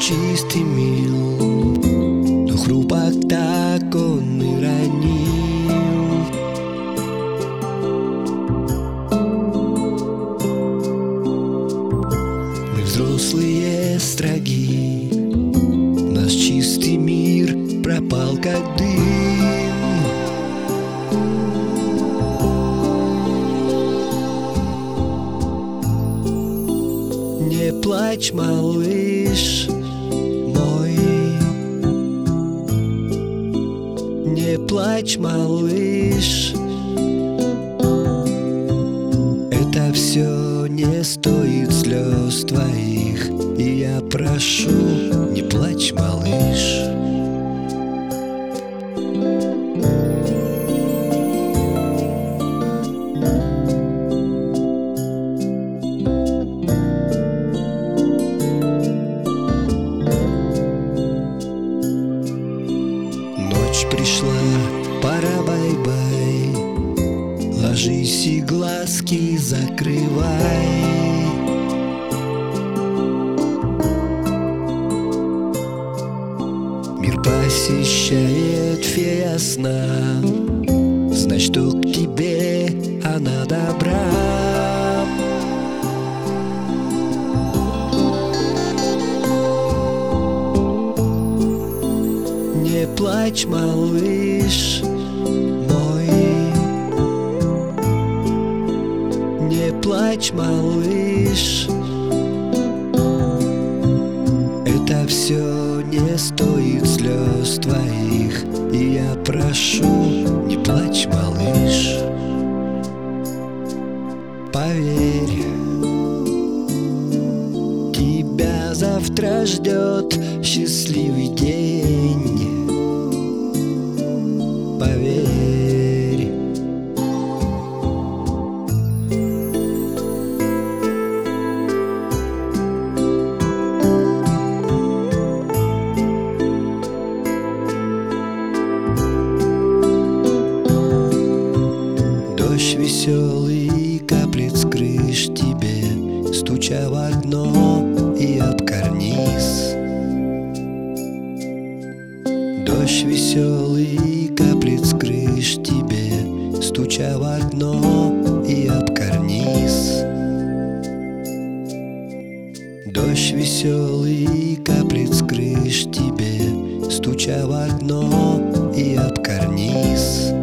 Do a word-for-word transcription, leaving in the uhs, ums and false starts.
чист и мил, но хрупок так он и ранил. Мы взрослые строги, наш чистый мир пропал как дым. Не плачь, малыш мой, не плачь, малыш. Это все не стоит слез твоих, и я прошу, не плачь, малыш. Ночь пришла, пора бай-бай, ложись и глазки закрывай. Мир посещает фея сна, знай, что к тебе она добра. Не плачь, малыш мой, не плачь, малыш. Это все не стоит слез твоих, и я прошу, не плачь, малыш. Поверь, тебя завтра ждет счастливый день. Поверь. Дождь веселый каплет с крыш тебе, стуча в окно и об карниз. Дождь веселый каплет с крыш тебе, стуча в окно и об карниз. Дождь веселый каплет с крыш тебе, стуча в окно и об карниз.